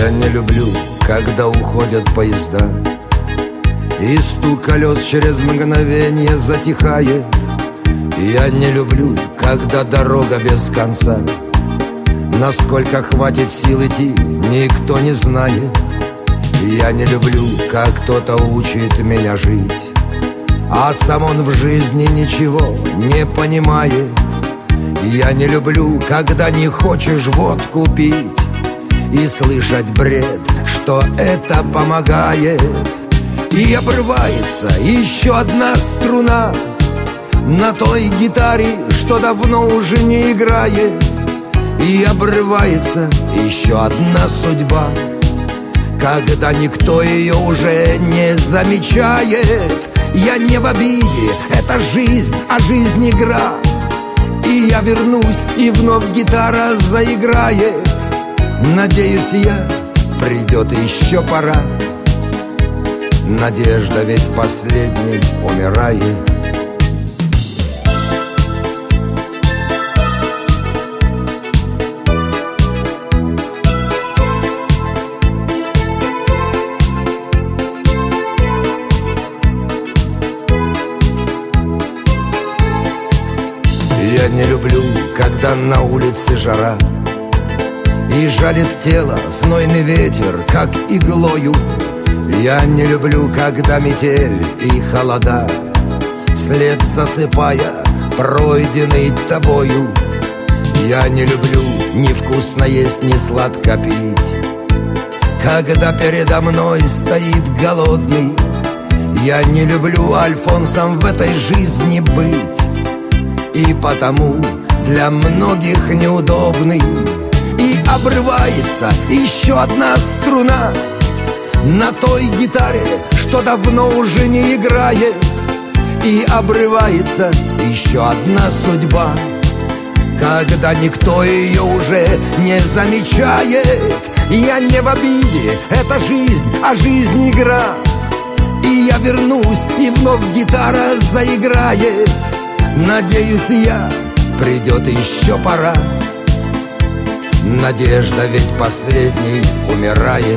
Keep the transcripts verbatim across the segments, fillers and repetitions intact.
Я не люблю, когда уходят поезда, и стук колес через мгновение затихает. Я не люблю, когда дорога без конца. Насколько хватит сил идти, никто не знает. Я не люблю, как кто-то учит меня жить, а сам он в жизни ничего не понимает. Я не люблю, когда не хочешь водку пить и слышать бред, что это помогает. И обрывается еще одна струна на той гитаре, что давно уже не играет. И обрывается еще одна судьба, когда никто ее уже не замечает. Я не в обиде, это жизнь, а жизнь игра. И я вернусь, и вновь гитара заиграет. Надеюсь я, придет еще пора. Надежда ведь последней умирает. Я не люблю, когда на улице жара и жалит тело знойный ветер, как иглою. Я не люблю, когда метель и холода, след засыпая, пройденный тобою. Я не люблю ни вкусно есть, ни сладко пить, когда передо мной стоит голодный. Я не люблю альфонсом в этой жизни быть, и потому для многих неудобный. И обрывается еще одна струна на той гитаре, что давно уже не играет. И обрывается еще одна судьба, когда никто ее уже не замечает. Я не в обиде, это жизнь, а жизнь игра. И я вернусь, и вновь гитара заиграет. Надеюсь я, придет еще пора. Надежда ведь последней умирает.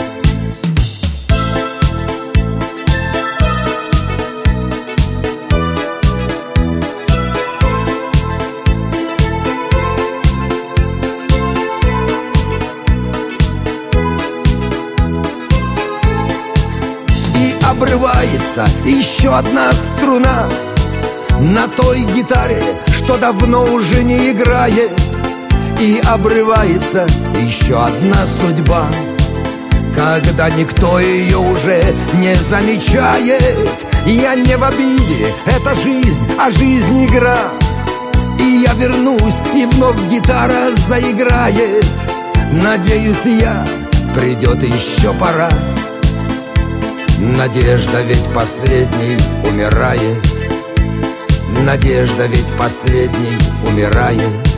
И обрывается еще одна струна на той гитаре, что давно уже не играет. И обрывается еще одна судьба, когда никто ее уже не замечает. Я не в обиде, это жизнь, а жизнь игра. И я вернусь, и вновь гитара заиграет. Надеюсь я, придет еще пора. Надежда ведь последней умирает. Надежда ведь последней умирает.